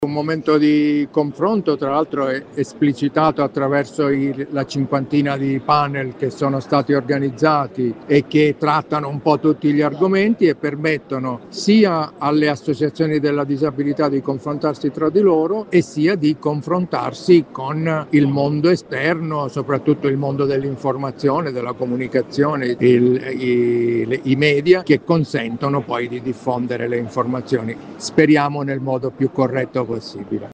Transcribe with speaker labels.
Speaker 1: Un momento di confronto, tra l'altro è esplicitato attraverso la cinquantina di panel che sono stati organizzati e che trattano un po' tutti gli argomenti e permettono sia alle associazioni della disabilità di confrontarsi tra di loro e sia di confrontarsi con il mondo esterno, soprattutto il mondo dell'informazione, della comunicazione, i media che consentono poi di diffondere le informazioni, speriamo nel modo più corretto possibile.